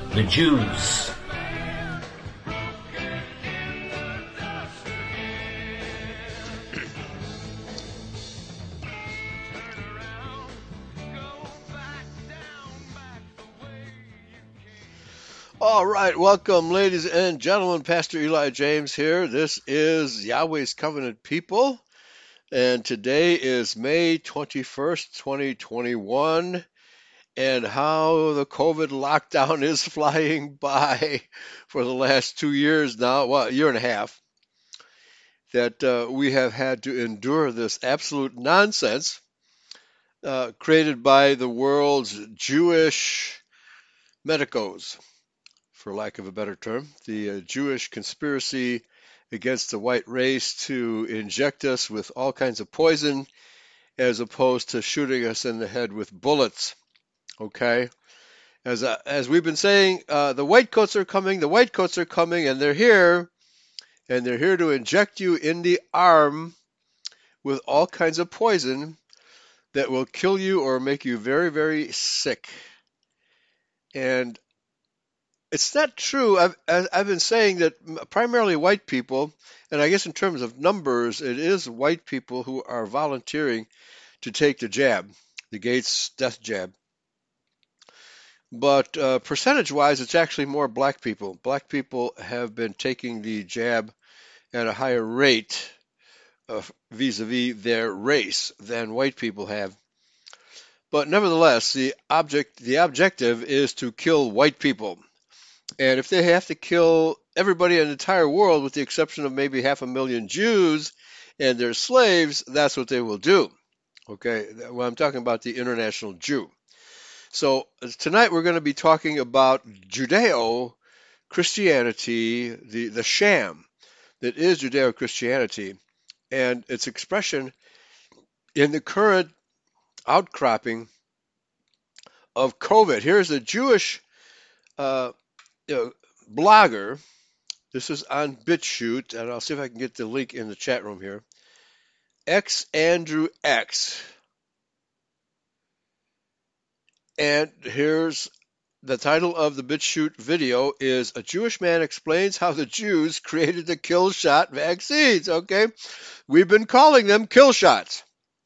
The Jews. All right, welcome, ladies and gentlemen. Pastor Eli James here. This is Yahweh's Covenant People, and today is May 21st, 2021, and how the COVID lockdown is flying by for the last 2 years now, well, a year and a half, that we have had to endure this absolute nonsense created by the world's Jewish medicos, for lack of a better term, the Jewish conspiracy against the white race to inject us with all kinds of poison as opposed to shooting us in the head with bullets. Okay? As we've been saying, the white coats are coming, and they're here to inject you in the arm with all kinds of poison that will kill you or make you very, very sick. And it's not true. I've been saying that primarily white people, and I guess in terms of numbers, it is white people who are volunteering to take the jab, the Gates death jab. But percentage-wise, it's actually more black people. Black people have been taking the jab at a higher rate vis-a-vis their race than white people have. But nevertheless, the objective is to kill white people. And if they have to kill everybody in the entire world with the exception of maybe 500,000 Jews and their slaves, that's what they will do. Okay, well, I'm talking about the international Jew. So tonight we're going to be talking about Judeo-Christianity, the sham that is Judeo-Christianity, and its expression in the current outcropping of COVID. Here's a Jewish blogger. This is on BitChute, and I'll see if I can get the link in the chat room here. Andrew X. And here's the title of the BitChute video is A Jewish Man Explains How the Jews Created the Kill Shot Vaccines. Okay, we've been calling them kill shots.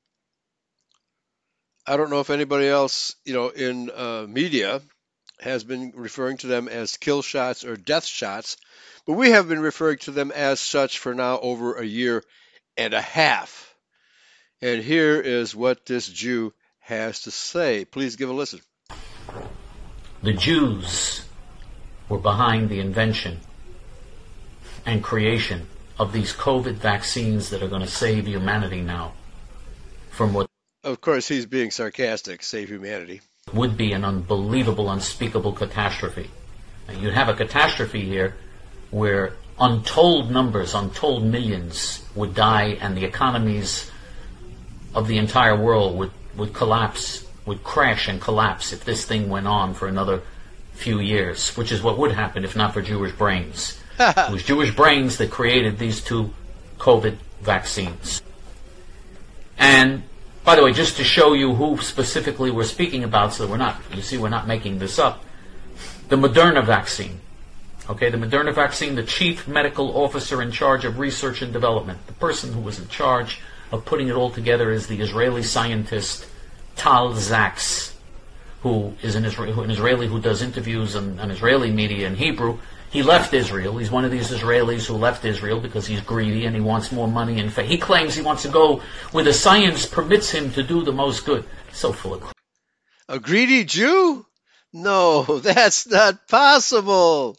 I don't know if anybody else, in media has been referring to them as kill shots or death shots, but we have been referring to them as such for now over a year and a half. And here is what this Jew has to say. Please give a listen. The Jews were behind the invention and creation of these COVID vaccines that are going to save humanity now from what, of course, he's being sarcastic, save humanity, would be an unbelievable, unspeakable catastrophe. And you'd have a catastrophe here where untold numbers, untold millions would die, and the economies of the entire world would collapse, would crash and collapse if this thing went on for another few years, which is what would happen if not for Jewish brains. It was Jewish brains that created these two COVID vaccines. And by the way, just to show you who specifically we're speaking about, so we're not making this up, the Moderna vaccine. Okay, the Moderna vaccine, the chief medical officer in charge of research and development, the person who was in charge of putting it all together is the Israeli scientist Tal Zaks, who is an Israeli who does interviews on Israeli media in Hebrew. He left Israel. He's one of these Israelis who left Israel because he's greedy and he wants more money and he claims he wants to go where the science permits him to do the most good. So full of crap. A greedy Jew? No, that's not possible.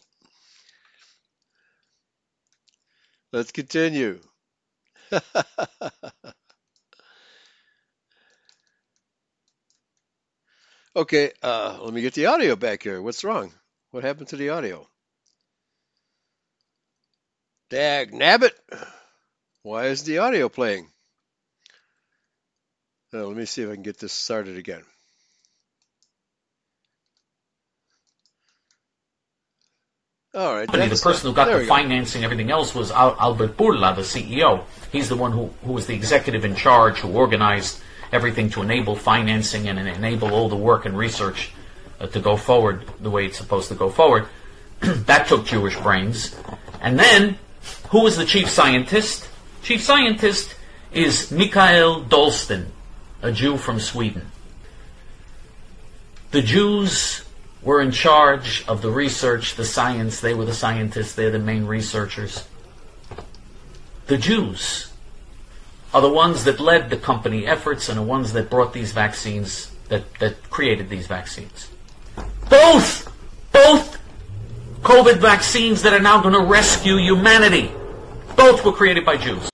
Let's continue. Okay, let me get the audio back here. What's wrong? What happened to the audio? Dag nabbit. Why is the audio playing? Let me see if I can get this started again. All right. The person who got the financing, everything else, was Albert Bourla, the CEO. He's the one who was the executive in charge, who organized everything to enable financing and enable all the work and research to go forward the way it's supposed to go forward. That took Jewish brains. And then, who was the chief scientist? Chief scientist is Mikael Dolsten, a Jew from Sweden. The Jews were in charge of the research, the science. They were the scientists. They're the main researchers. The Jews are the ones that led the company efforts and the ones that brought these vaccines, that created these vaccines. Both COVID vaccines that are now going to rescue humanity, both were created by Jews.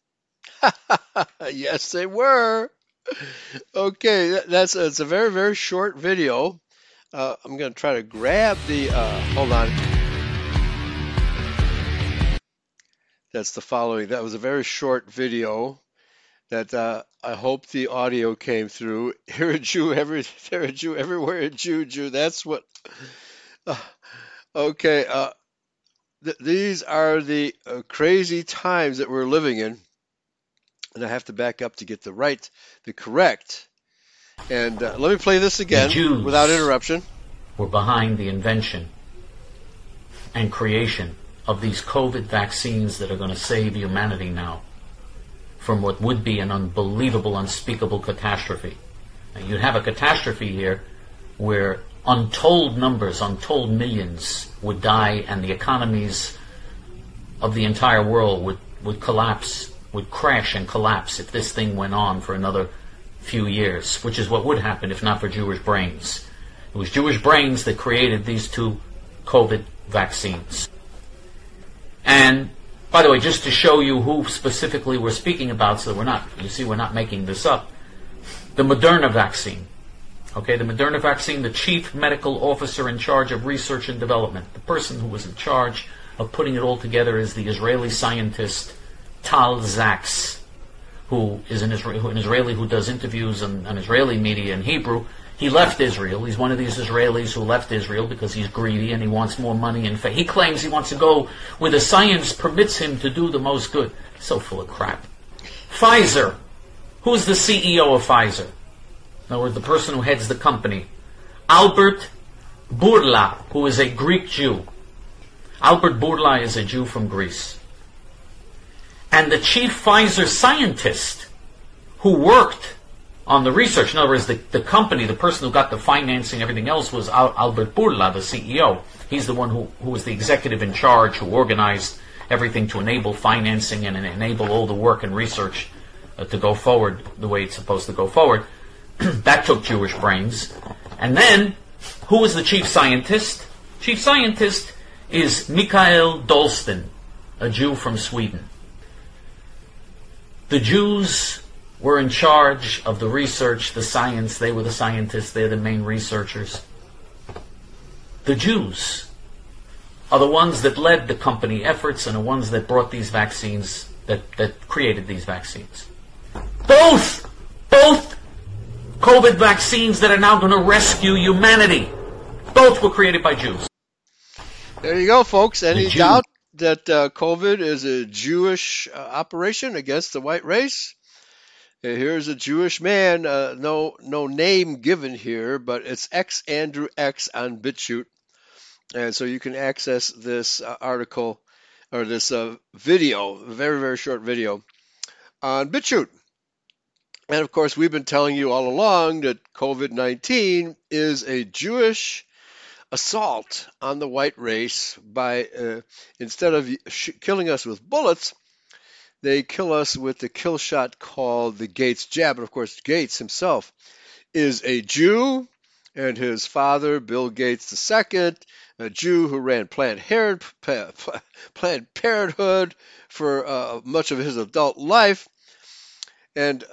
Yes, they were. Okay, it's a very, very short video. I'm going to try to grab the, hold on. That's the following. That was a very short video that I hope the audio came through. Here a Jew, there a Jew, everywhere a Jew. That's what. Okay, these are the crazy times that we're living in. And I have to back up to get the correct. And let me play this again without interruption. We're behind the invention and creation of these COVID vaccines that are going to save humanity now from what would be an unbelievable, unspeakable catastrophe. Now, you have a catastrophe here where untold numbers, untold millions would die, and the economies of the entire world would collapse, would crash and collapse if this thing went on for another few years, which is what would happen if not for Jewish brains. It was Jewish brains that created these two COVID vaccines. And, by the way, just to show you who specifically we're speaking about, so we're not making this up, the Moderna vaccine. Okay, the Moderna vaccine, the chief medical officer in charge of research and development, the person who was in charge of putting it all together is the Israeli scientist Tal Zaks, who is an Israeli who does interviews on Israeli media in Hebrew. He left Israel. He's one of these Israelis who left Israel because he's greedy and he wants more money. And he claims he wants to go where the science permits him to do the most good. So full of crap. Pfizer. Who's the CEO of Pfizer? In other words, the person who heads the company. Albert Bourla, who is a Greek Jew. Albert Bourla is a Jew from Greece. And the chief Pfizer scientist who worked on the research, in other words, the company, the person who got the financing, everything else, was Albert Bourla, the CEO. He's the one who was the executive in charge, who organized everything to enable financing and enable all the work and research to go forward the way it's supposed to go forward. That took Jewish brains. And then, who was the chief scientist? Chief scientist is Mikael Dolsten, a Jew from Sweden. The Jews were in charge of the research, the science. They were the scientists. They're the main researchers. The Jews are the ones that led the company efforts and the ones that brought these vaccines, that created these vaccines. Both COVID vaccines that are now going to rescue humanity, both were created by Jews. There you go, folks. Any doubt that COVID is a Jewish operation against the white race? Here's a Jewish man, no name given here, but it's X Andrew X on BitChute. And so you can access this article or this video, very, very short video on BitChute. And of course, we've been telling you all along that COVID-19 is a Jewish assault on the white race by, instead of killing us with bullets, they kill us with the kill shot called the Gates jab. And of course, Gates himself is a Jew, and his father, Bill Gates II, a Jew who ran Planned Parenthood for much of his adult life. And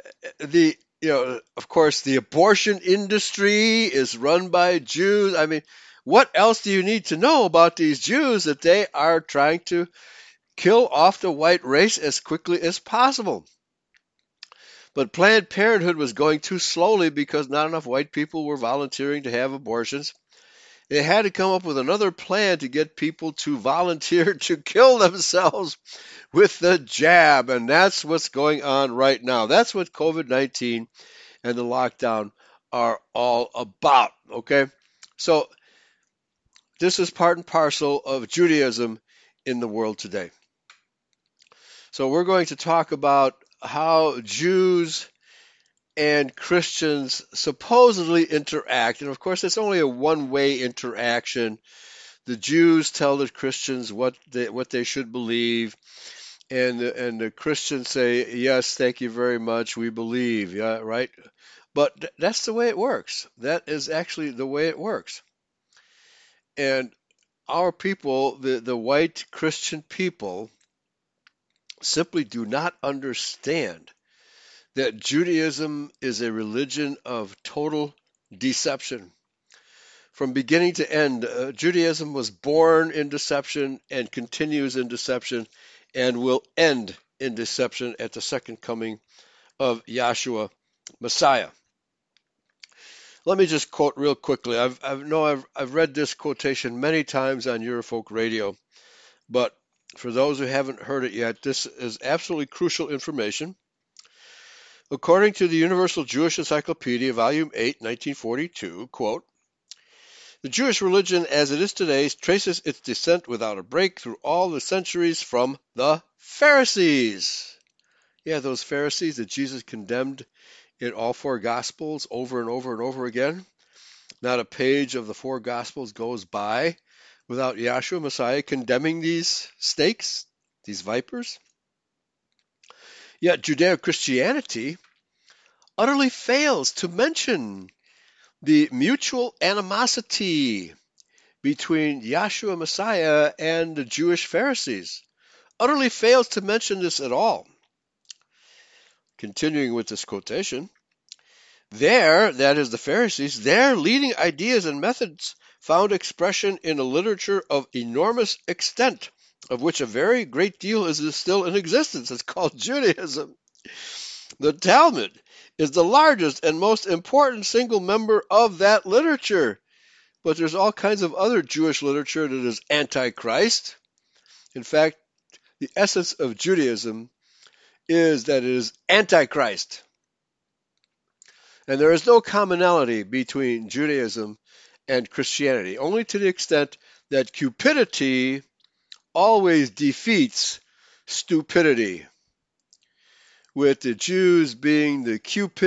of course, the abortion industry is run by Jews. I mean, what else do you need to know about these Jews that they are trying to kill off the white race as quickly as possible? But Planned Parenthood was going too slowly because not enough white people were volunteering to have abortions. They had to come up with another plan to get people to volunteer to kill themselves with the jab, and that's what's going on right now. That's what COVID-19 and the lockdown are all about, okay? So this is part and parcel of Judaism in the world today. So we're going to talk about how Jews and Christians supposedly interact. And of course, it's only a one-way interaction. The Jews tell the Christians what they should believe, and the Christians say, yes, thank you very much, we believe. Yeah, right? But that's the way it works. That is actually the way it works. And our people, the white Christian people, simply do not understand that Judaism is a religion of total deception. From beginning to end, Judaism was born in deception and continues in deception and will end in deception at the second coming of Yahshua Messiah. Let me just quote real quickly. I've read this quotation many times on Eurofolk Radio, but for those who haven't heard it yet, this is absolutely crucial information. According to the Universal Jewish Encyclopedia, Volume 8, 1942, quote, "The Jewish religion as it is today traces its descent without a break through all the centuries from the Pharisees." Yeah, those Pharisees that Jesus condemned in all four Gospels over and over and over again. Not a page of the four Gospels goes by without Yahshua Messiah condemning these snakes, these vipers. Yet Judeo-Christianity utterly fails to mention the mutual animosity between Yahshua Messiah and the Jewish Pharisees. Utterly fails to mention this at all. Continuing with this quotation, that is the Pharisees, their leading ideas and methods found expression in a literature of enormous extent, of which a very great deal is still in existence. It's called Judaism. The Talmud is the largest and most important single member of that literature. But there's all kinds of other Jewish literature that is anti-Christ. In fact, the essence of Judaism is that it is anti-Christ. And there is no commonality between Judaism and Christianity, only to the extent that cupidity always defeats stupidity, with the Jews being the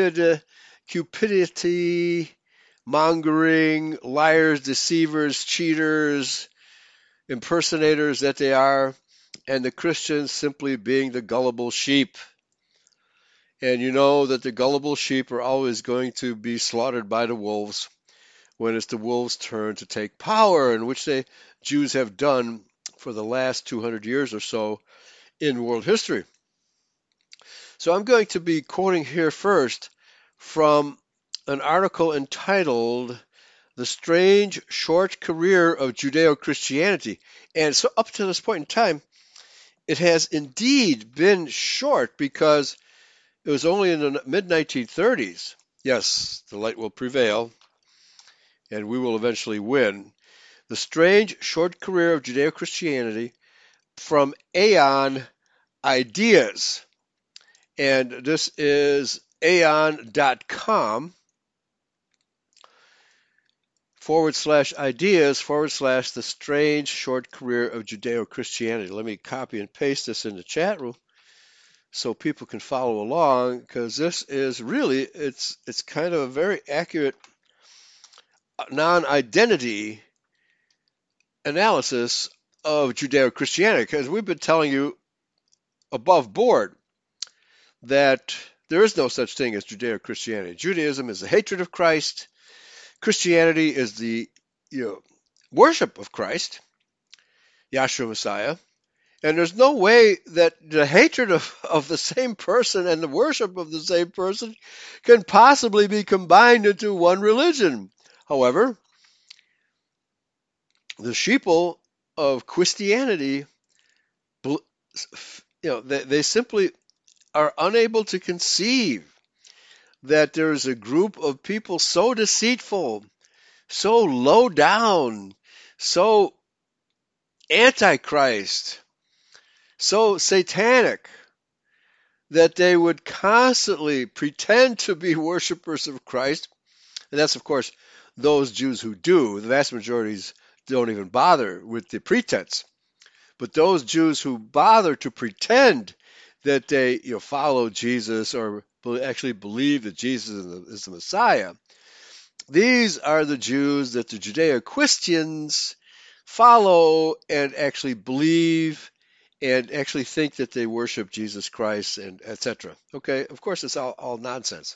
cupidity mongering, liars, deceivers, cheaters, impersonators that they are, and the Christians simply being the gullible sheep. And you know that the gullible sheep are always going to be slaughtered by the wolves when it's the wolves' turn to take power, and which the Jews have done for the last 200 years or so in world history. So I'm going to be quoting here first from an article entitled "The Strange Short Career of Judeo-Christianity." And so up to this point in time, it has indeed been short, because it was only in the mid-1930s. Yes, the light will prevail, and we will eventually win. The Strange Short Career of Judeo-Christianity from Aeon Ideas. And this is aeon.com /ideas/ the strange short career of Judeo-Christianity. Let me copy and paste this in the chat room so people can follow along, because this is really, it's kind of a very accurate non-identity analysis of Judeo-Christianity, because we've been telling you above board that there is no such thing as Judeo-Christianity. Judaism is the hatred of Christ. Christianity is the worship of Christ, Yahshua Messiah. And there's no way that the hatred of the same person and the worship of the same person can possibly be combined into one religion. However, the sheeple of Christianity, they simply are unable to conceive that there is a group of people so deceitful, so low down, so antichrist, so satanic, that they would constantly pretend to be worshipers of Christ. And that's, of course, those Jews who do, the vast majorities don't even bother with the pretense. But those Jews who bother to pretend that they follow Jesus or actually believe that Jesus is the Messiah, these are the Jews that the Judeo-Christians follow and actually believe and actually think that they worship Jesus Christ and etc. Okay, of course it's all nonsense.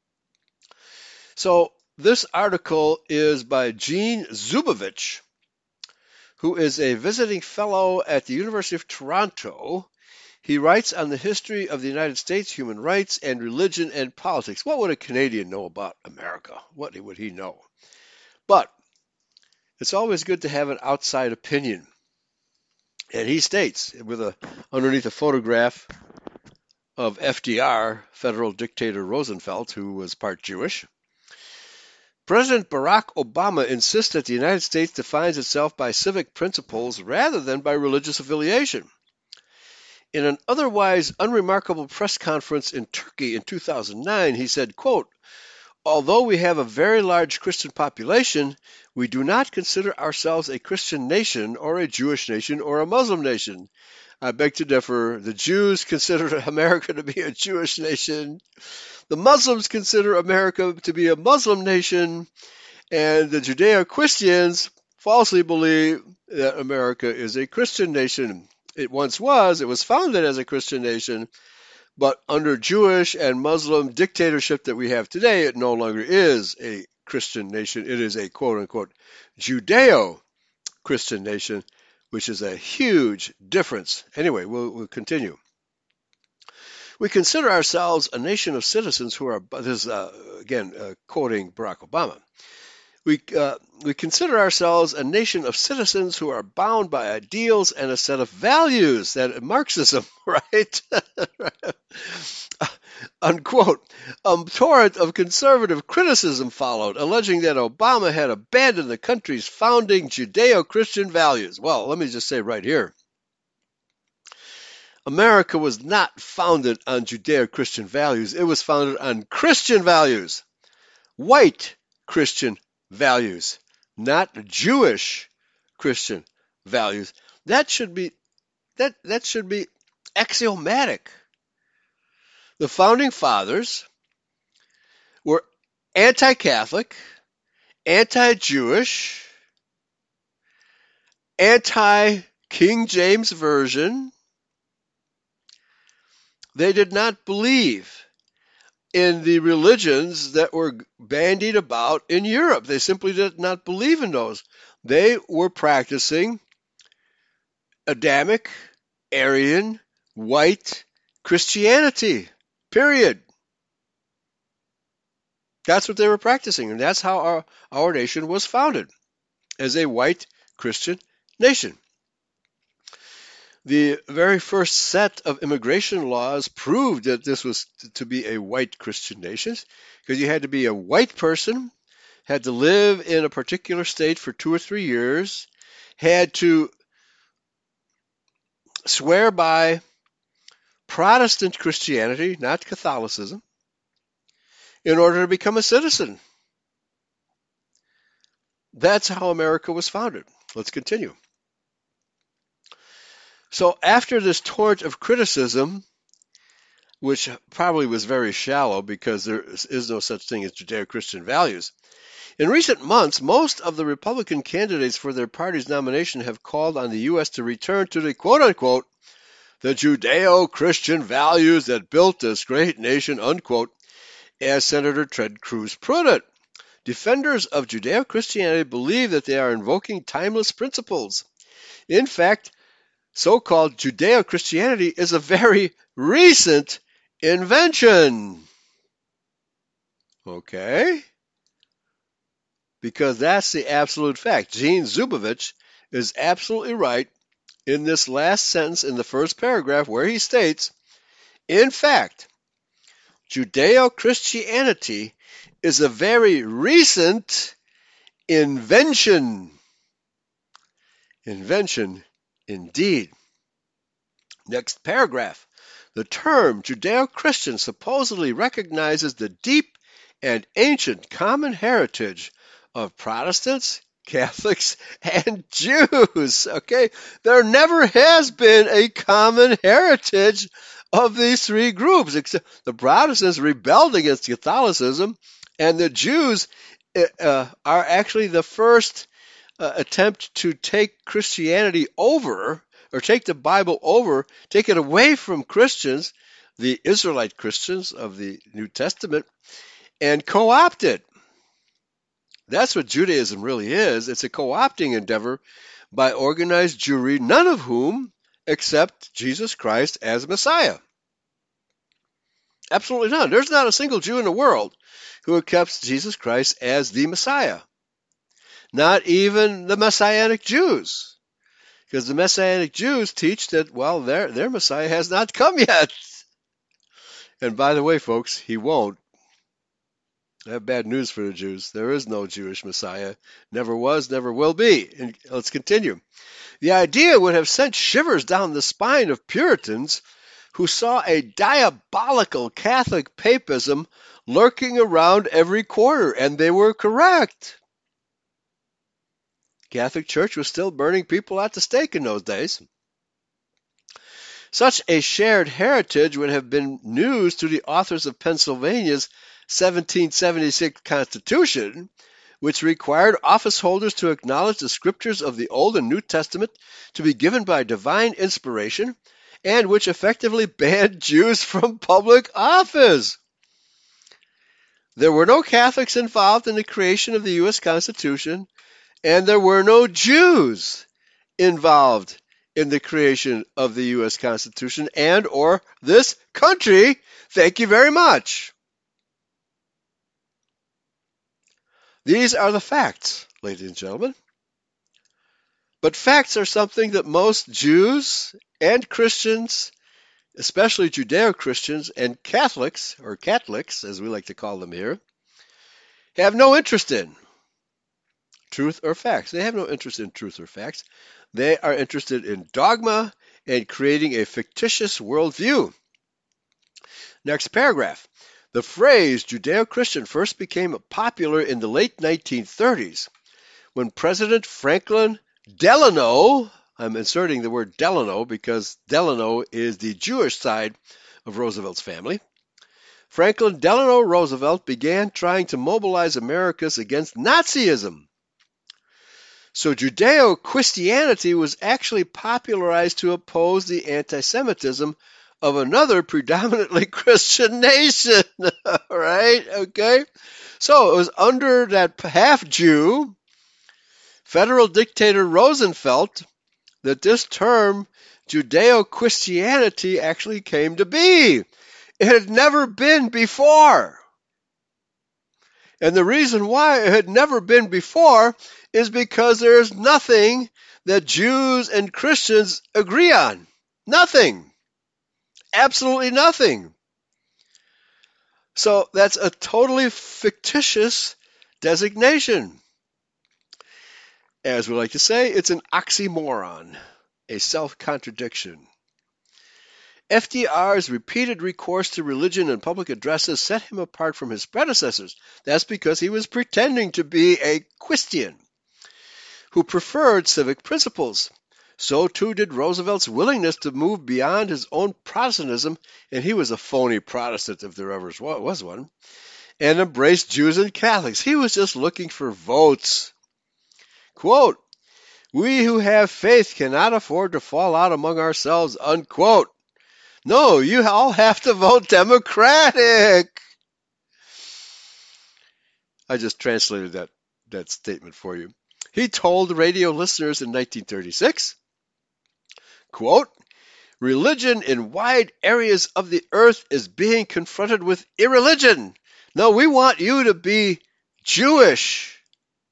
So this article is by Gene Zubovich, who is a visiting fellow at the University of Toronto. He writes on the history of the United States, human rights, and religion and politics. What would a Canadian know about America? What would he know? But it's always good to have an outside opinion. And he states, underneath a photograph of FDR, federal dictator Roosevelt, who was part Jewish, President Barack Obama insists that the United States defines itself by civic principles rather than by religious affiliation. In an otherwise unremarkable press conference in Turkey in 2009, he said, quote, "Although we have a very large Christian population, we do not consider ourselves a Christian nation or a Jewish nation or a Muslim nation. I beg to differ. The Jews consider America to be a Jewish nation. The Muslims consider America to be a Muslim nation. And the Judeo-Christians falsely believe that America is a Christian nation. It once was. It was founded as a Christian nation. But under Jewish and Muslim dictatorship that we have today, it no longer is a Christian nation. It is a quote-unquote Judeo-Christian nation, which is a huge difference. Anyway, we'll continue. We consider ourselves a nation of citizens who are, this is again quoting Barack Obama, we consider ourselves a nation of citizens who are bound by ideals and a set of values, that Marxism, right? Unquote. A torrent of conservative criticism followed, alleging that Obama had abandoned the country's founding Judeo-Christian values. Well, let me just say right here, America was not founded on Judeo-Christian values. It was founded on Christian values, white Christian values, not Jewish Christian values. That should be axiomatic. The founding fathers were anti-Catholic, anti-Jewish, anti-King James Version. They did not believe in the religions that were bandied about in Europe. They simply did not believe in those. They were practicing Adamic, Aryan, white Christianity, period. That's what they were practicing, and that's how our nation was founded, as a white Christian nation. The very first set of immigration laws proved that this was to be a white Christian nation, because you had to be a white person, had to live in a particular state for 2 or 3 years, had to swear by Protestant Christianity, not Catholicism, in order to become a citizen. That's how America was founded. Let's continue. So after this torrent of criticism, which probably was very shallow because there is no such thing as Judeo-Christian values, in recent months, most of the Republican candidates for their party's nomination have called on the U.S. to return to the quote-unquote the Judeo-Christian values that built this great nation, unquote, as Senator Ted Cruz put it. Defenders of Judeo-Christianity believe that they are invoking timeless principles. In fact, so-called Judeo-Christianity is a very recent invention. Okay? Because that's the absolute fact. Gene Zubovich is absolutely right in this last sentence in the first paragraph where he states, in fact, Judeo-Christianity is a very recent invention. Invention, indeed. Next paragraph. The term Judeo-Christian supposedly recognizes the deep and ancient common heritage of Protestants, Catholics, and Jews. Okay? There never has been a common heritage of these three groups, except the Protestants rebelled against Catholicism, and the Jews are actually the first attempt to take Christianity over, or take the Bible over, take it away from Christians, the Israelite Christians of the New Testament, and co-opt it. That's what Judaism really is. It's a co-opting endeavor by organized Jewry, none of whom accept Jesus Christ as Messiah. Absolutely none. There's not a single Jew in the world who accepts Jesus Christ as the Messiah. Not even the Messianic Jews. Because the Messianic Jews teach that, well, their Messiah has not come yet. And by the way, folks, he won't. I have bad news for the Jews. There is no Jewish Messiah. Never was, never will be. And let's continue. The idea would have sent shivers down the spine of Puritans who saw a diabolical Catholic papism lurking around every corner, and they were correct. Catholic Church was still burning people at the stake in those days. Such a shared heritage would have been news to the authors of Pennsylvania's 1776 Constitution, which required office holders to acknowledge the scriptures of the Old and New Testament to be given by divine inspiration, and which effectively banned Jews from public office. There were no Catholics involved in the creation of the U.S. Constitution, and there were no Jews involved in the creation of the U.S. Constitution and or this country. Thank you very much. These are the facts, ladies and gentlemen. But facts are something that most Jews and Christians, especially Judeo-Christians and Catholics, or Catholics as we like to call them here, have no interest in. Truth or facts. They have no interest in truth or facts. They are interested in dogma and creating a fictitious worldview. Next paragraph. The phrase Judeo-Christian first became popular in the late 1930s when President Franklin Delano, I'm inserting the word Delano because Delano is the Jewish side of Roosevelt's family. Franklin Delano Roosevelt began trying to mobilize Americans against Nazism. So Judeo-Christianity was actually popularized to oppose the anti-Semitism of another predominantly Christian nation, right? Okay? So it was under that half-Jew, federal dictator Roosevelt, that this term Judeo-Christianity actually came to be. It had never been before. And the reason why it had never been before is because there's nothing that Jews and Christians agree on. Nothing. Absolutely nothing. So that's a totally fictitious designation. As we like to say, it's an oxymoron, a self-contradiction. FDR's repeated recourse to religion in public addresses set him apart from his predecessors. That's because he was pretending to be a Christian who preferred civic principles. So too did Roosevelt's willingness to move beyond his own Protestantism, and he was a phony Protestant if there ever was one, and embraced Jews and Catholics. He was just looking for votes. Quote, "We who have faith cannot afford to fall out among ourselves," unquote. No, you all have to vote Democratic. I just translated that statement for you. He told radio listeners in 1936, quote, "Religion in wide areas of the earth is being confronted with irreligion. No, we want you to be Jewish.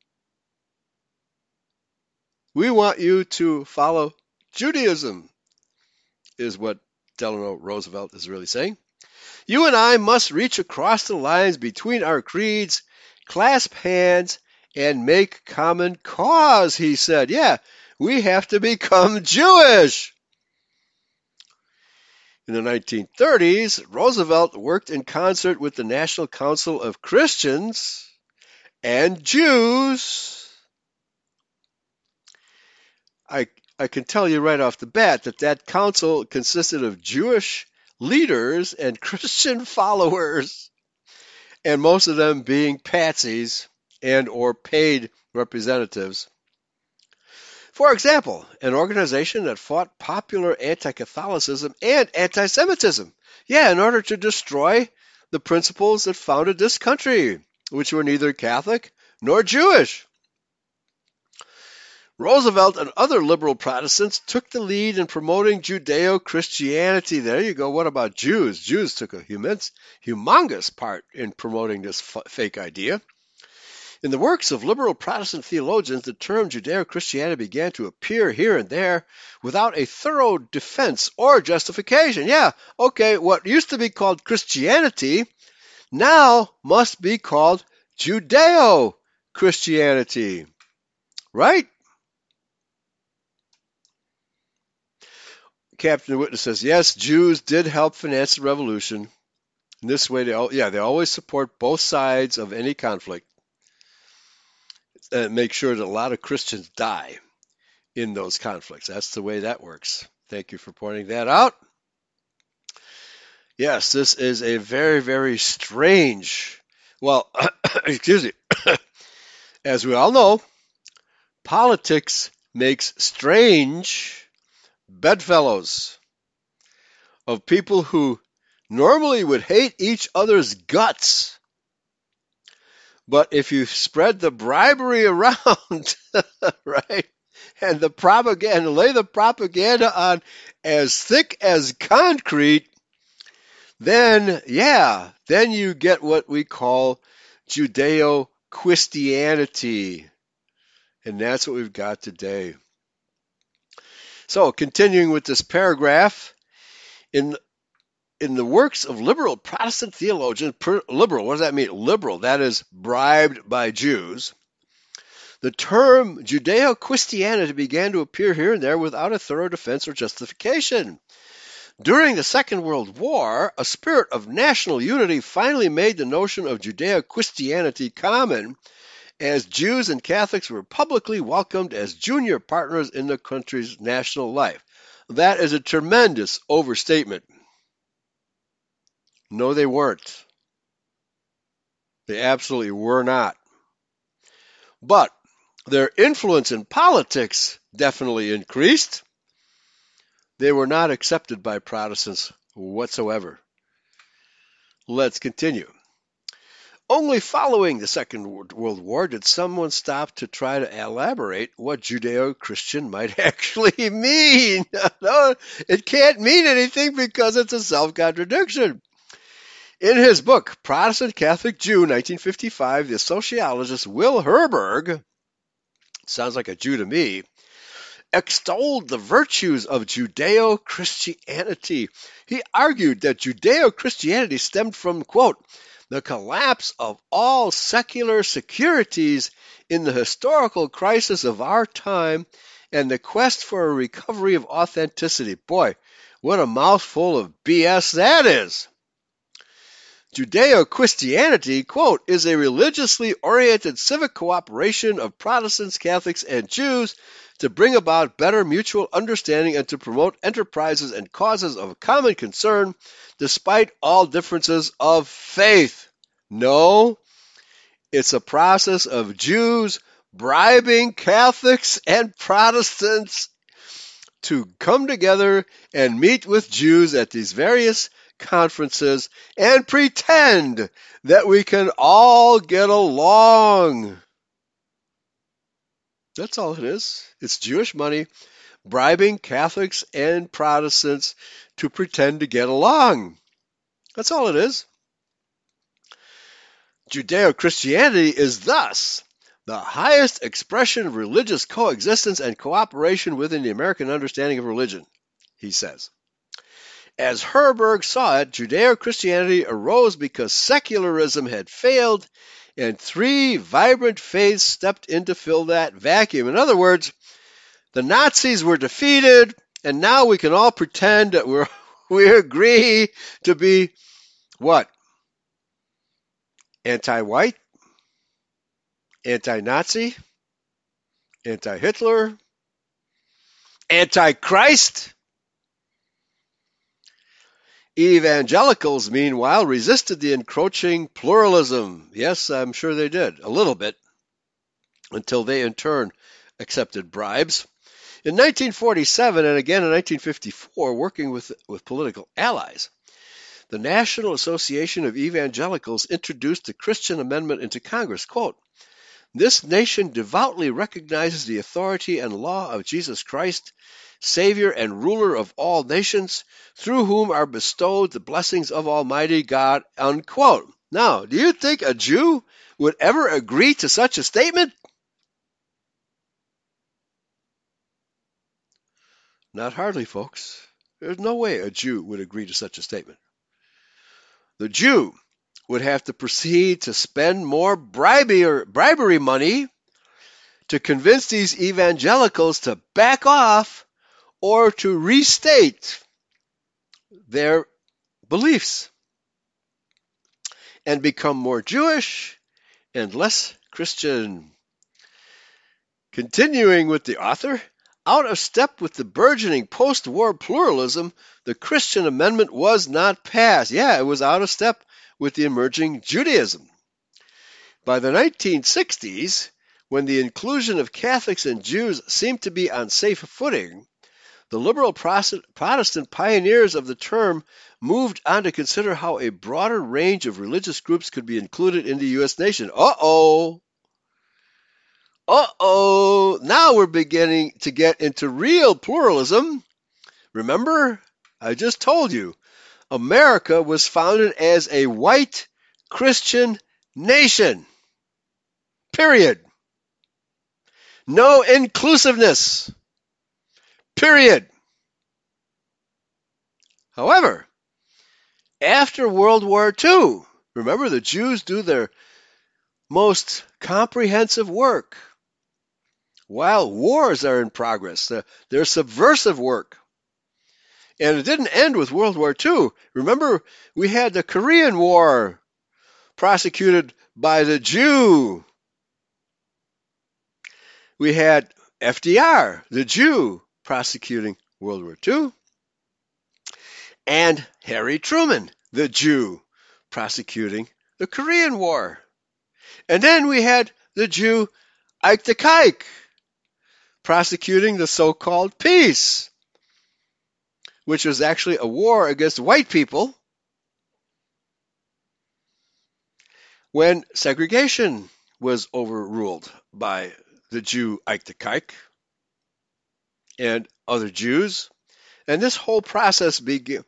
We want you to follow Judaism," is what Delano Roosevelt is really saying. "You and I must reach across the lines between our creeds, clasp hands, and make common cause," he said. Yeah, we have to become Jewish. In the 1930s, Roosevelt worked in concert with the National Council of Christians and Jews, I can tell you right off the bat that council consisted of Jewish leaders and Christian followers, and most of them being patsies and or paid representatives. For example, an organization that fought popular anti-Catholicism and anti-Semitism, in order to destroy the principles that founded this country, which were neither Catholic nor Jewish. Roosevelt and other liberal Protestants took the lead in promoting Judeo-Christianity. There you go. What about Jews? Jews took a humongous part in promoting this fake idea. In the works of liberal Protestant theologians, the term Judeo-Christianity began to appear here and there without a thorough defense or justification. What used to be called Christianity now must be called Judeo-Christianity. Right? Captain Witness says, yes, Jews did help finance the revolution. In this way, they always support both sides of any conflict and make sure that a lot of Christians die in those conflicts. That's the way that works. Thank you for pointing that out. Yes, this is a very, very strange, excuse me, as we all know, politics makes strange bedfellows of people who normally would hate each other's guts. But if you spread the bribery around, right, and the propaganda, lay the propaganda on as thick as concrete, then you get what we call Judeo-Christianity. And that's what we've got today. So, continuing with this paragraph, in the works of liberal Protestant theologians, liberal, what does that mean? Liberal, that is bribed by Jews. The term Judeo-Christianity began to appear here and there without a thorough defense or justification. During the Second World War, a spirit of national unity finally made the notion of Judeo-Christianity common, as Jews and Catholics were publicly welcomed as junior partners in the country's national life. That is a tremendous overstatement. No, they weren't. They absolutely were not. But their influence in politics definitely increased. They were not accepted by Protestants whatsoever. Let's continue. Only following the Second World War did someone stop to try to elaborate what Judeo-Christian might actually mean. No, it can't mean anything because it's a self-contradiction. In his book, Protestant Catholic Jew, 1955, the sociologist Will Herberg, sounds like a Jew to me, extolled the virtues of Judeo-Christianity. He argued that Judeo-Christianity stemmed from, quote, the collapse of all secular securities in the historical crisis of our time and the quest for a recovery of authenticity. Boy, what a mouthful of BS that is. Judeo-Christianity, quote, is a religiously oriented civic cooperation of Protestants, Catholics, and Jews to bring about better mutual understanding and to promote enterprises and causes of common concern despite all differences of faith. No, it's a process of Jews bribing Catholics and Protestants to come together and meet with Jews at these various conferences and pretend that we can all get along. That's all it is. It's Jewish money bribing Catholics and Protestants to pretend to get along. That's all it is. Judeo-Christianity is thus the highest expression of religious coexistence and cooperation within the American understanding of religion, he says. As Herberg saw it, Judeo-Christianity arose because secularism had failed and three vibrant faiths stepped in to fill that vacuum. In other words, the Nazis were defeated, and now we can all pretend that we agree to be what? Anti-white? anti-Nazi, anti-Hitler, anti-Christ. Evangelicals, meanwhile, resisted the encroaching pluralism. Yes, I'm sure they did, a little bit, until they in turn accepted bribes. In 1947 and again in 1954, working with political allies, the National Association of Evangelicals introduced the Christian Amendment into Congress. Quote, "This nation devoutly recognizes the authority and law of Jesus Christ, Savior and ruler of all nations, through whom are bestowed the blessings of Almighty God," unquote. Now, do you think a Jew would ever agree to such a statement? Not hardly, folks. There's no way a Jew would agree to such a statement. The Jew would have to proceed to spend more bribery money to convince these evangelicals to back off or to restate their beliefs and become more Jewish and less Christian. Continuing with the author, out of step with the burgeoning post-war pluralism, the Christian Amendment was not passed. Yeah, it was out of step with the emerging Judaism. By the 1960s, when the inclusion of Catholics and Jews seemed to be on safe footing, the liberal Protestant pioneers of the term moved on to consider how a broader range of religious groups could be included in the U.S. nation. Uh-oh! Now we're beginning to get into real pluralism. Remember, I just told you, America was founded as a white Christian nation. Period. No inclusiveness. Period. However, after World War II, remember the Jews do their most comprehensive work while wars are in progress. Their subversive work. And it didn't end with World War II. Remember, we had the Korean War prosecuted by the Jew. We had FDR, the Jew, prosecuting World War II. And Harry Truman, the Jew, prosecuting the Korean War. And then we had the Jew Ike the Kike prosecuting the so-called peace, which was actually a war against white people when segregation was overruled by the Jew Ike the Kike and other Jews. And this whole process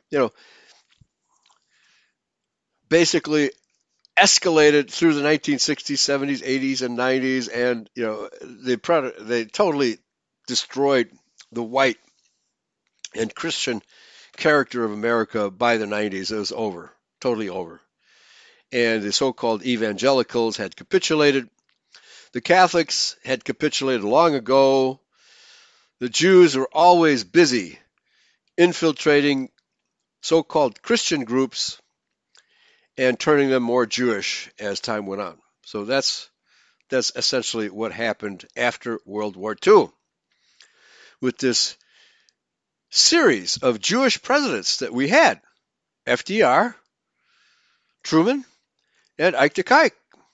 basically escalated through the 1960s, 70s, 80s, and 90s, and they totally destroyed the white and Christian character of America by the 90s. It was over, totally over. And the so-called evangelicals had capitulated. The Catholics had capitulated long ago. The Jews were always busy infiltrating so-called Christian groups and turning them more Jewish as time went on. So that's essentially what happened after World War II with this series of Jewish presidents that we had: FDR, Truman, and Ike the Kike.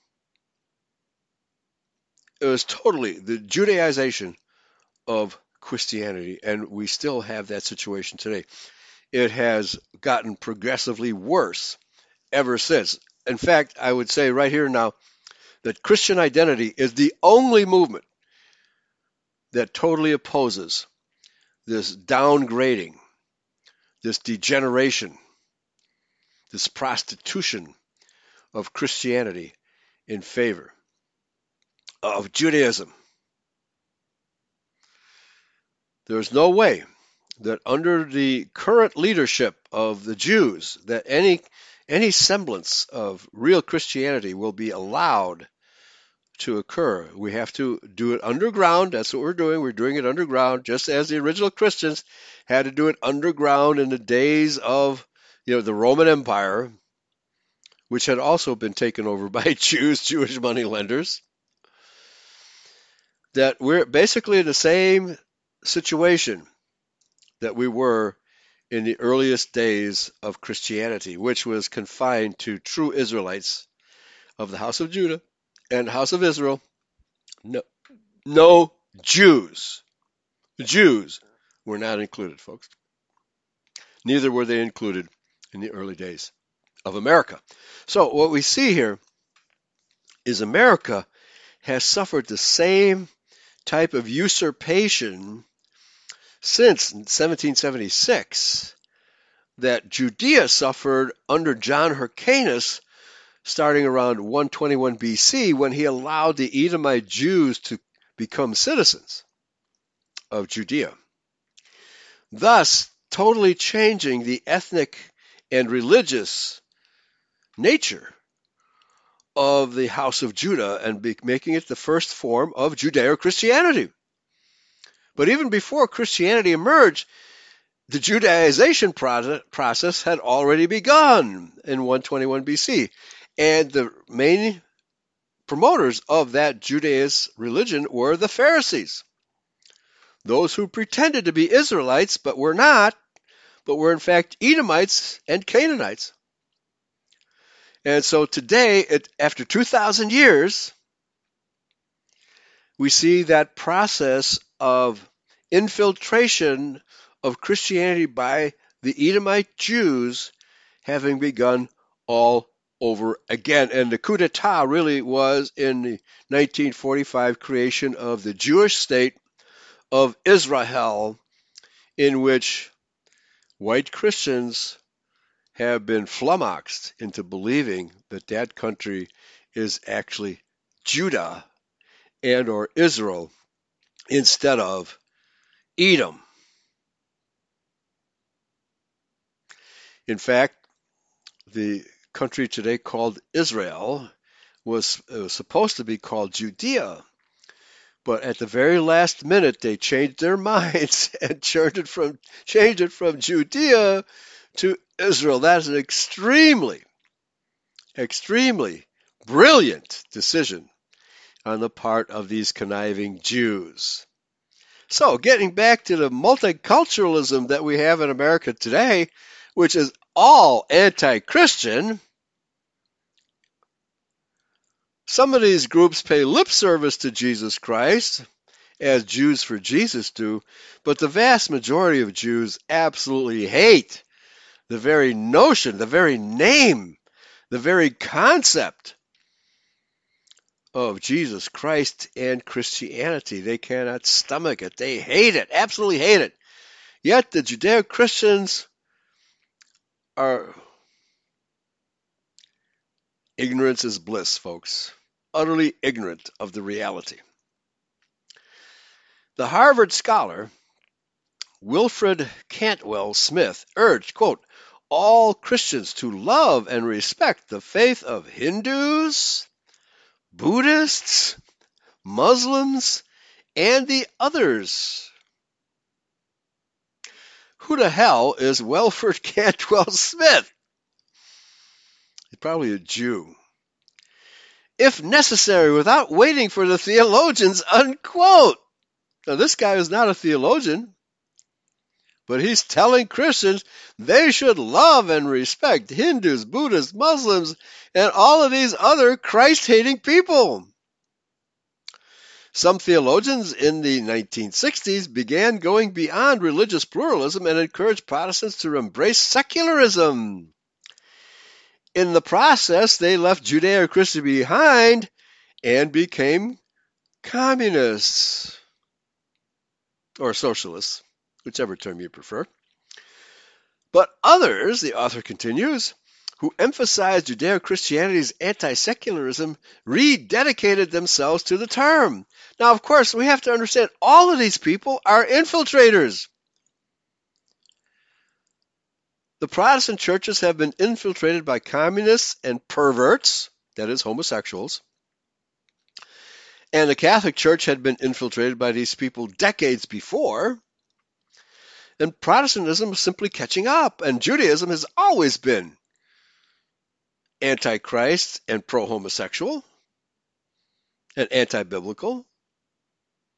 It was totally the Judaization of Christianity, and we still have that situation today. It has gotten progressively worse ever since. In fact, I would say right here now that Christian identity is the only movement that totally opposes this downgrading, this degeneration, this prostitution of Christianity in favor of Judaism. There's no way that under the current leadership of the Jews that any semblance of real Christianity will be allowed to occur. We have to do it underground. That's what we're doing. We're doing it underground, just as the original Christians had to do it underground in the days of the Roman Empire, which had also been taken over by Jews, Jewish moneylenders. that we're basically in the same situation that we were in the earliest days of Christianity, which was confined to true Israelites of the house of Judah and the house of Israel. No Jews. The Jews were not included, folks. Neither were they included in the early days of America. So what we see here is America has suffered the same type of usurpation since 1776 that Judea suffered under John Hyrcanus starting around 121 BC when he allowed the Edomite Jews to become citizens of Judea, thus totally changing the ethnic and religious nature of the house of Judah and making it the first form of Judeo-Christianity. But even before Christianity emerged, the Judaization process had already begun in 121 BC. And the main promoters of that Judaist religion were the Pharisees, those who pretended to be Israelites but were not, but were in fact Edomites and Canaanites. And so today, after 2,000 years, we see that process of infiltration of Christianity by the Edomite Jews having begun all over again. And the coup d'etat really was in the 1945 creation of the Jewish state of Israel, in which white Christians have been flummoxed into believing that that country is actually Judah and or Israel instead of Edom. In fact, the country today called Israel was supposed to be called Judea, but at the very last minute they changed their minds and changed it from Judea to Israel. That is an extremely brilliant decision on the part of these conniving Jews. So, getting back to the multiculturalism that we have in America today, which is all anti-Christian, some of these groups pay lip service to Jesus Christ, as Jews for Jesus do, but the vast majority of Jews absolutely hate the very notion, the very name, the very concept of Jesus Christ and Christianity. They cannot stomach it. They hate it, absolutely hate it. Yet the Judeo-Christians are ignorance is bliss, folks. Utterly ignorant of the reality. The Harvard scholar Wilfred Cantwell Smith urged, quote, all Christians to love and respect the faith of Hindus, Buddhists, Muslims, and the others. Who the hell is Wilfred Cantwell Smith? He's probably a Jew. If necessary, without waiting for the theologians, unquote. Now, this guy is not a theologian, but he's telling Christians they should love and respect Hindus, Buddhists, Muslims, and all of these other Christ-hating people. Some theologians in the 1960s began going beyond religious pluralism and encouraged Protestants to embrace secularism. In the process, they left Judeo-Christianity behind and became communists or socialists, whichever term you prefer. But others, the author continues, who emphasized Judeo-Christianity's anti-secularism, rededicated themselves to the term. Now, of course, we have to understand all of these people are infiltrators. The Protestant churches have been infiltrated by communists and perverts, that is, homosexuals. And the Catholic Church had been infiltrated by these people decades before. And Protestantism is simply catching up. And Judaism has always been anti-Christ and pro-homosexual and anti-biblical.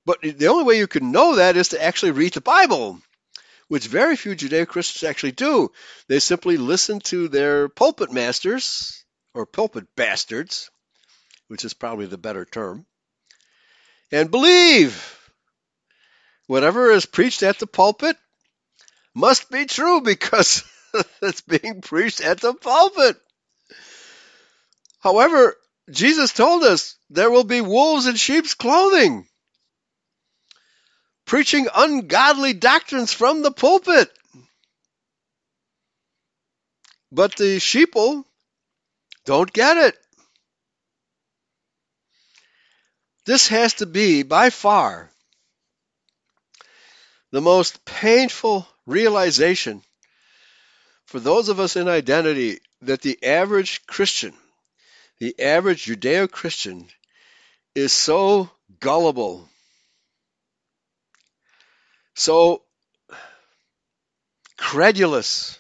But the only way you can know that is to actually read the Bible, which very few Judeo-Christians actually do. They simply listen to their pulpit masters, or pulpit bastards, which is probably the better term, and believe whatever is preached at the pulpit must be true because it's being preached at the pulpit. However, Jesus told us there will be wolves in sheep's clothing, preaching ungodly doctrines from the pulpit. But the sheeple don't get it. This has to be, by far, the most painful realization for those of us in identity that the average Christian, the average Judeo-Christian, is so gullible, so credulous.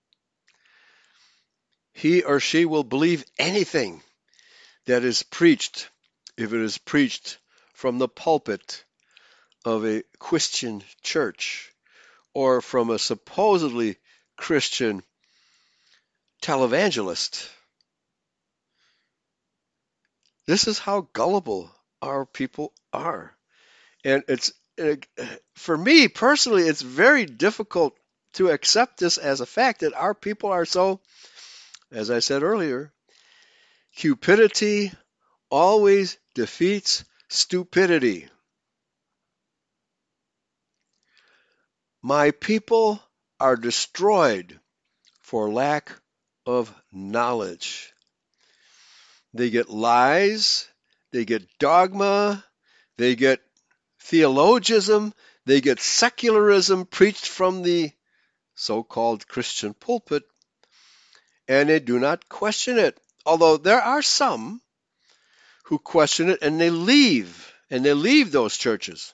He or she will believe anything that is preached if it is preached from the pulpit of a Christian church or from a supposedly Christian televangelist. This is how gullible our people are. And for me personally, it's very difficult to accept this as a fact that our people are so, as I said earlier, cupidity always defeats stupidity. My people are destroyed for lack of knowledge. They get lies, they get dogma, they get theologism, they get secularism preached from the so-called Christian pulpit, and they do not question it. Although there are some who question it and they leave those churches.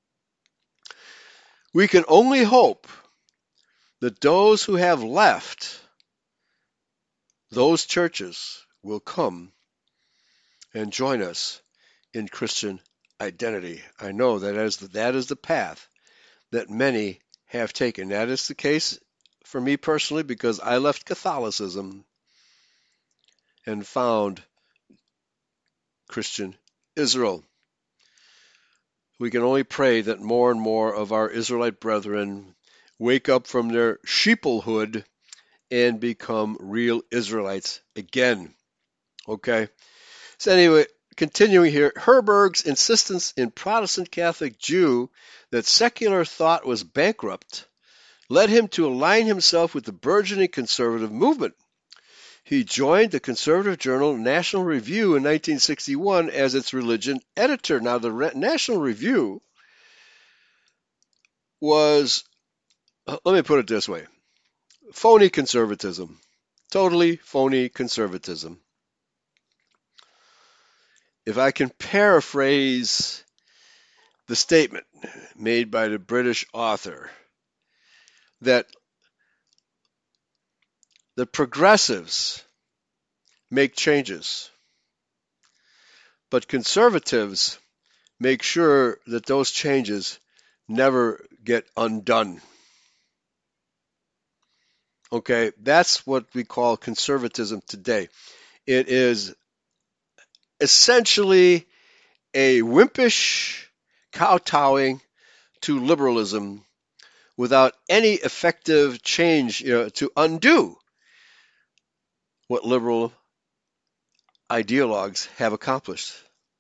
We can only hope that those who have left those churches will come and join us in Christian identity. I know that is the path that many have taken. That is the case for me personally because I left Catholicism and found Christian Israel. We can only pray that more and more of our Israelite brethren wake up from their sheeplehood and become real Israelites again. Okay? So anyway, continuing here, Herberg's insistence in Protestant Catholic Jew that secular thought was bankrupt led him to align himself with the burgeoning conservative movement. He joined the conservative journal National Review in 1961 as its religion editor. Now, the National Review was, let me put it this way, phony conservatism. Totally phony conservatism. If I can paraphrase the statement made by the British author that the progressives make changes, but conservatives make sure that those changes never get undone. Okay, that's what we call conservatism today. It is essentially a wimpish kowtowing to liberalism without any effective change to undo what liberal ideologues have accomplished.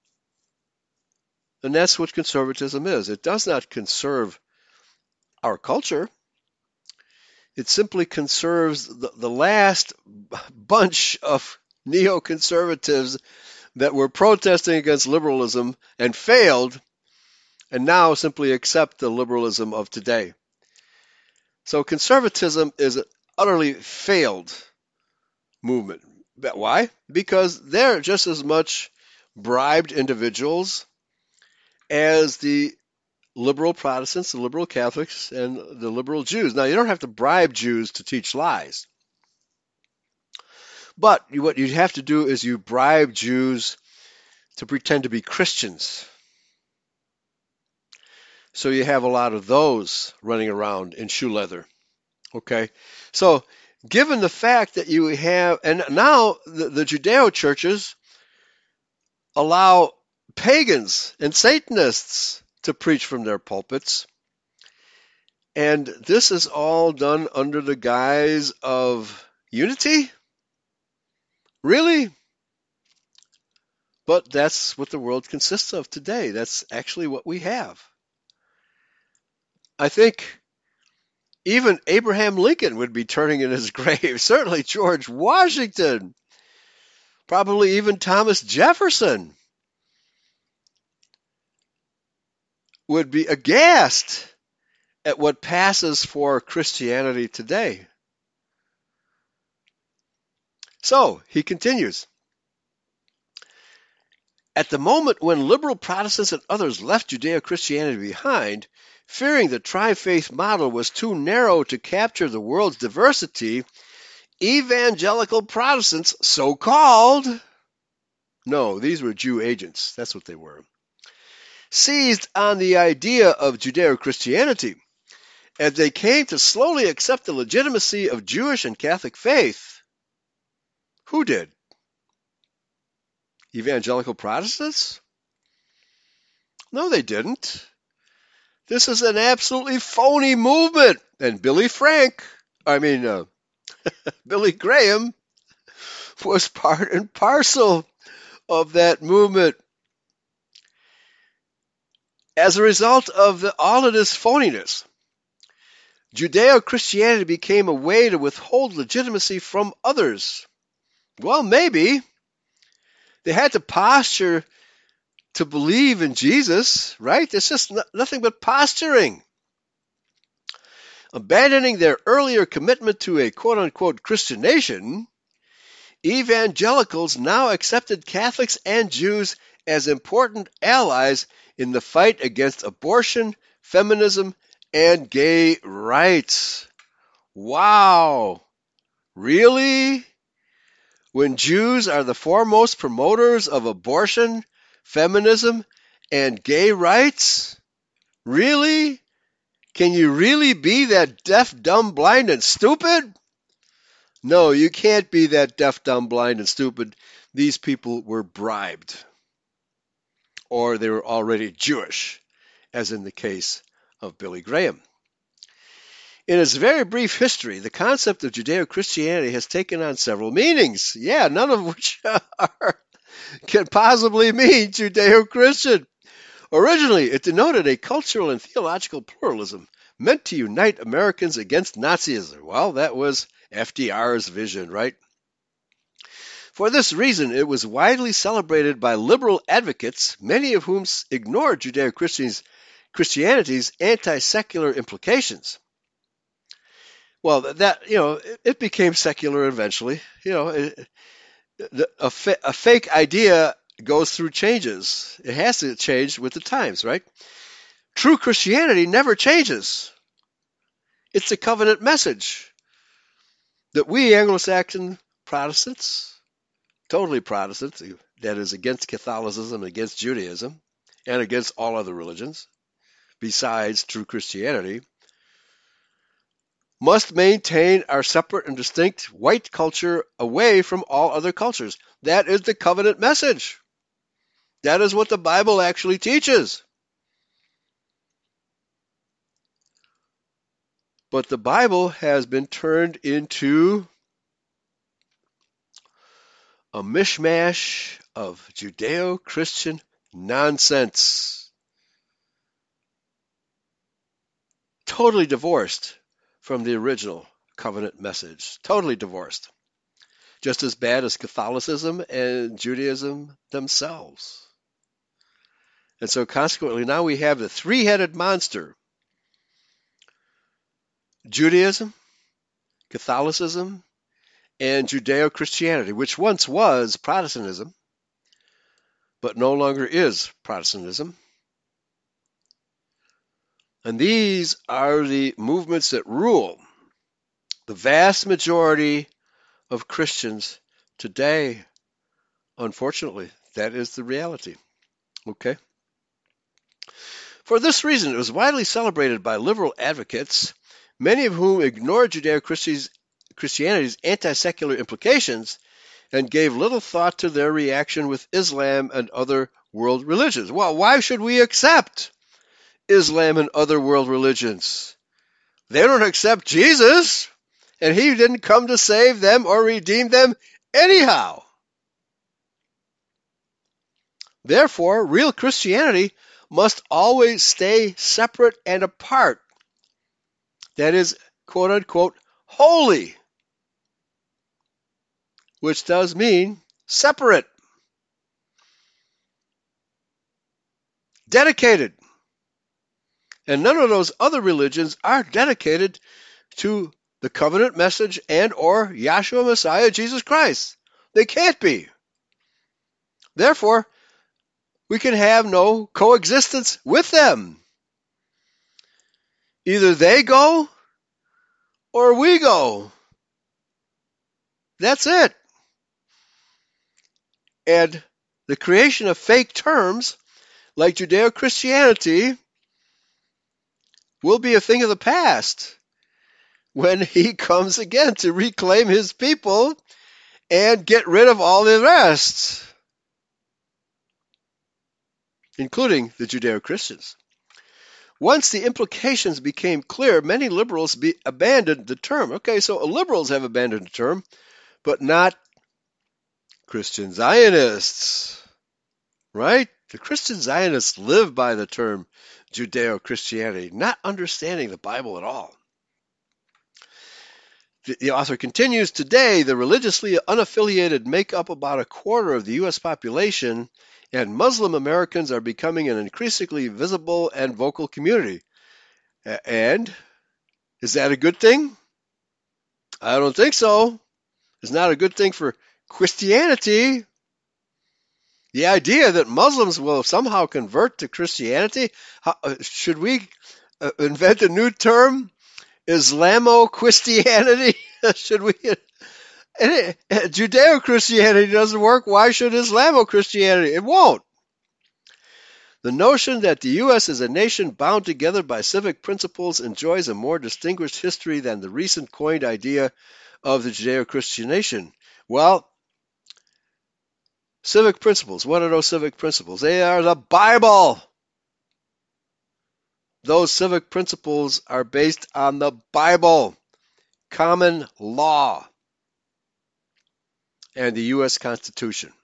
And that's what conservatism is. It does not conserve our culture. It simply conserves the last bunch of neoconservatives that were protesting against liberalism and failed, and now simply accept the liberalism of today. So conservatism is an utterly failed movement. Why? Because they're just as much bribed individuals as the liberal Protestants, the liberal Catholics, and the liberal Jews. Now, you don't have to bribe Jews to teach lies. But what you have to do is you bribe Jews to pretend to be Christians. So you have a lot of those running around in shoe leather. Okay? So given the fact that you have, and now the Judeo churches allow pagans and Satanists to preach from their pulpits, and this is all done under the guise of unity? Really? But that's what the world consists of today. That's actually what we have. I think even Abraham Lincoln would be turning in his grave. Certainly George Washington. Probably even Thomas Jefferson would be aghast at what passes for Christianity today. So, he continues. At the moment when liberal Protestants and others left Judeo-Christianity behind, fearing the tri-faith model was too narrow to capture the world's diversity, evangelical Protestants, so-called, no, these were Jew agents, that's what they were, seized on the idea of Judeo-Christianity as they came to slowly accept the legitimacy of Jewish and Catholic faith. Who did? Evangelical Protestants? No, they didn't. This is an absolutely phony movement. And Billy Graham was part and parcel of that movement. As a result of all of this phoniness, Judeo-Christianity became a way to withhold legitimacy from others. Well, maybe. They had to posture to believe in Jesus, right? It's just nothing but posturing. Abandoning their earlier commitment to a quote-unquote Christian nation, evangelicals now accepted Catholics and Jews as important allies in the fight against abortion, feminism, and gay rights. Wow! Really? When Jews are the foremost promoters of abortion, feminism, and gay rights? Really? Can you really be that deaf, dumb, blind, and stupid? No, you can't be that deaf, dumb, blind, and stupid. These people were bribed. Or they were already Jewish, as in the case of Billy Graham. In its very brief history, the concept of Judeo-Christianity has taken on several meanings. Yeah, none of which can possibly mean Judeo-Christian. Originally, it denoted a cultural and theological pluralism meant to unite Americans against Nazism. Well, that was FDR's vision, right? For this reason, it was widely celebrated by liberal advocates, many of whom ignored Judeo-Christianity's anti-secular implications. Well, it became secular eventually. A fake idea goes through changes. It has to change with the times, right? True Christianity never changes. It's the covenant message that we Anglo-Saxon Protestants, totally Protestants, that is against Catholicism, against Judaism, and against all other religions, besides true Christianity, must maintain our separate and distinct white culture away from all other cultures. That is the covenant message. That is what the Bible actually teaches. But the Bible has been turned into a mishmash of Judeo-Christian nonsense. Totally divorced from the original covenant message. Totally divorced. Just as bad as Catholicism and Judaism themselves. And so consequently, now we have the three-headed monster. Judaism, Catholicism, and Judeo-Christianity, which once was Protestantism, but no longer is Protestantism. And these are the movements that rule the vast majority of Christians today. Unfortunately, that is the reality. Okay? For this reason, it was widely celebrated by liberal advocates, many of whom ignored Judeo-Christianity's anti-secular implications and gave little thought to their reaction with Islam and other world religions. Well, why should we accept Islam and other world religions? They don't accept Jesus, and he didn't come to save them or redeem them anyhow. Therefore, real Christianity must always stay separate and apart. That is, quote unquote, holy, which does mean separate, dedicated. And none of those other religions are dedicated to the covenant message and or Yahshua Messiah, Jesus Christ. They can't be. Therefore, we can have no coexistence with them. Either they go or we go. That's it. And the creation of fake terms like Judeo-Christianity will be a thing of the past when he comes again to reclaim his people and get rid of all the rest, including the Judeo-Christians. Once the implications became clear, many liberals abandoned the term. Okay, so liberals have abandoned the term, but not Christian Zionists, right? The Christian Zionists live by the term Judeo-Christianity, not understanding the Bible at all. The author continues, today the religiously unaffiliated make up about a quarter of the U.S. population, and Muslim Americans are becoming an increasingly visible and vocal community. And is that a good thing? I don't think so. It's not a good thing for Christianity. The idea that Muslims will somehow convert to Christianity, should we invent a new term? Islamo-Christianity? Should we? Judeo-Christianity doesn't work. Why should Islamo-Christianity? It won't. The notion that the U.S. is a nation bound together by civic principles enjoys a more distinguished history than the recent coined idea of the Judeo-Christian nation. Well, civic principles. What are those civic principles? They are the Bible. Those civic principles are based on the Bible, common law, and the U.S. Constitution.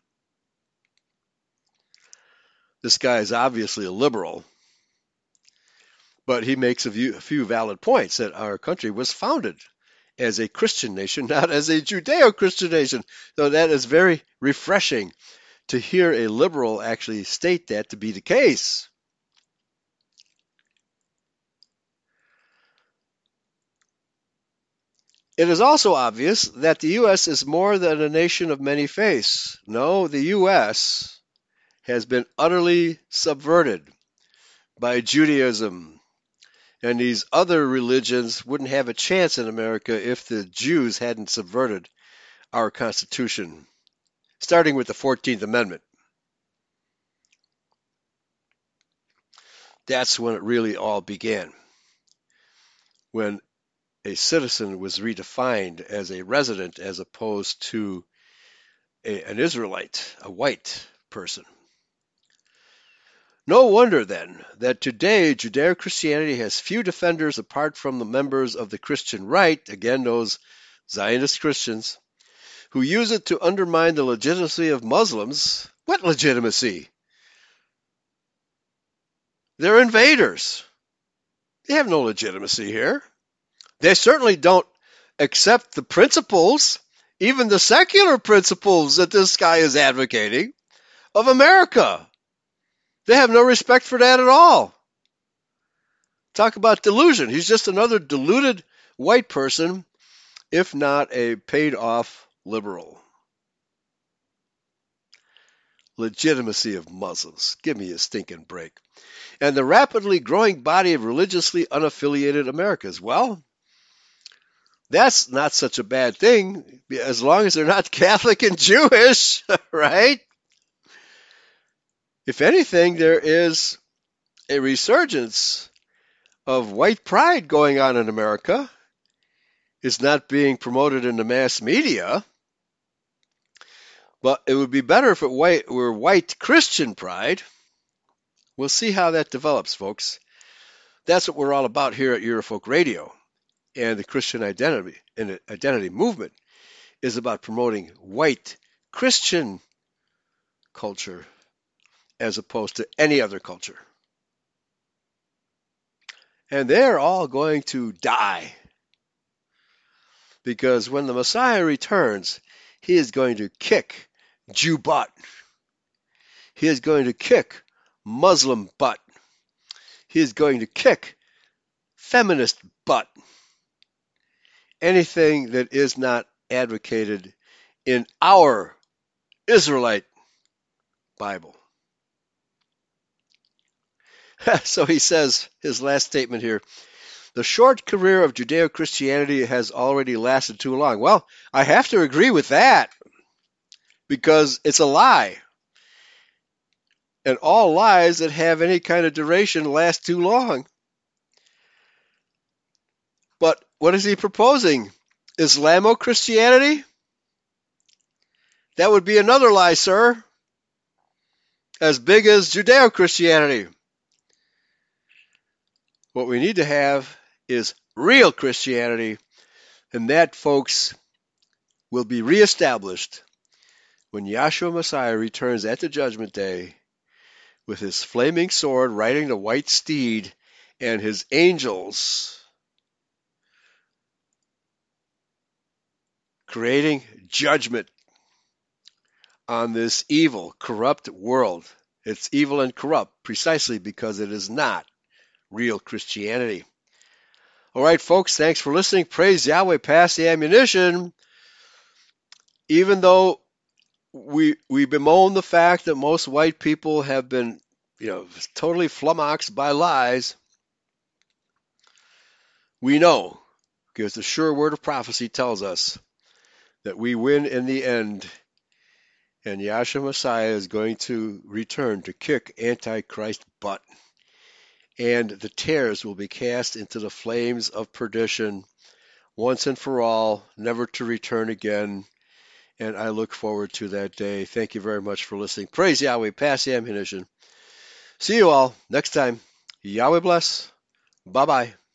This guy is obviously a liberal, but he makes a few valid points that our country was founded as a Christian nation, not as a Judeo-Christian nation. So that is very refreshing to hear a liberal actually state that to be the case. It is also obvious that the U.S. is more than a nation of many faiths. No, the U.S. has been utterly subverted by Judaism, and these other religions wouldn't have a chance in America if the Jews hadn't subverted our Constitution, starting with the 14th Amendment. That's when it really all began, when a citizen was redefined as a resident as opposed to an Israelite, a white person. No wonder, then, that today Judeo-Christianity has few defenders apart from the members of the Christian right, again those Zionist Christians, who use it to undermine the legitimacy of Muslims. What legitimacy? They're invaders. They have no legitimacy here. They certainly don't accept the principles, even the secular principles that this guy is advocating, of America. They have no respect for that at all. Talk about delusion. He's just another deluded white person, if not a paid-off liberal. Legitimacy of Muslims. Give me a stinking break. And the rapidly growing body of religiously unaffiliated Americans. Well, that's not such a bad thing, as long as they're not Catholic and Jewish, right? If anything, there is a resurgence of white pride going on in America. It's not being promoted in the mass media, but it would be better if it were white Christian pride. We'll see how that develops, folks. That's what we're all about here at Eurofolk Radio. And the Christian identity and the identity movement is about promoting white Christian culture as opposed to any other culture. And they're all going to die. Because when the Messiah returns, he is going to kick Jew butt. He is going to kick Muslim butt. He is going to kick feminist butt. Anything that is not advocated in our Israelite Bible. So he says, his last statement here, the short career of Judeo-Christianity has already lasted too long. Well, I have to agree with that because it's a lie. And all lies that have any kind of duration last too long. But what is he proposing? Islamo-Christianity? That would be another lie, sir. As big as Judeo-Christianity. What we need to have is real Christianity, and that, folks, will be reestablished when Yahshua Messiah returns at the judgment day with his flaming sword riding the white steed and his angels creating judgment on this evil, corrupt world. It's evil and corrupt precisely because it is not real Christianity. All right, folks, thanks for listening. Praise Yahweh, pass the ammunition. Even though we bemoan the fact that most white people have been, totally flummoxed by lies, we know, because the sure word of prophecy tells us that we win in the end, and Yahshua Messiah is going to return to kick Antichrist butt. And the tares will be cast into the flames of perdition once and for all, never to return again. And I look forward to that day. Thank you very much for listening. Praise Yahweh. Pass the ammunition. See you all next time. Yahweh bless. Bye-bye.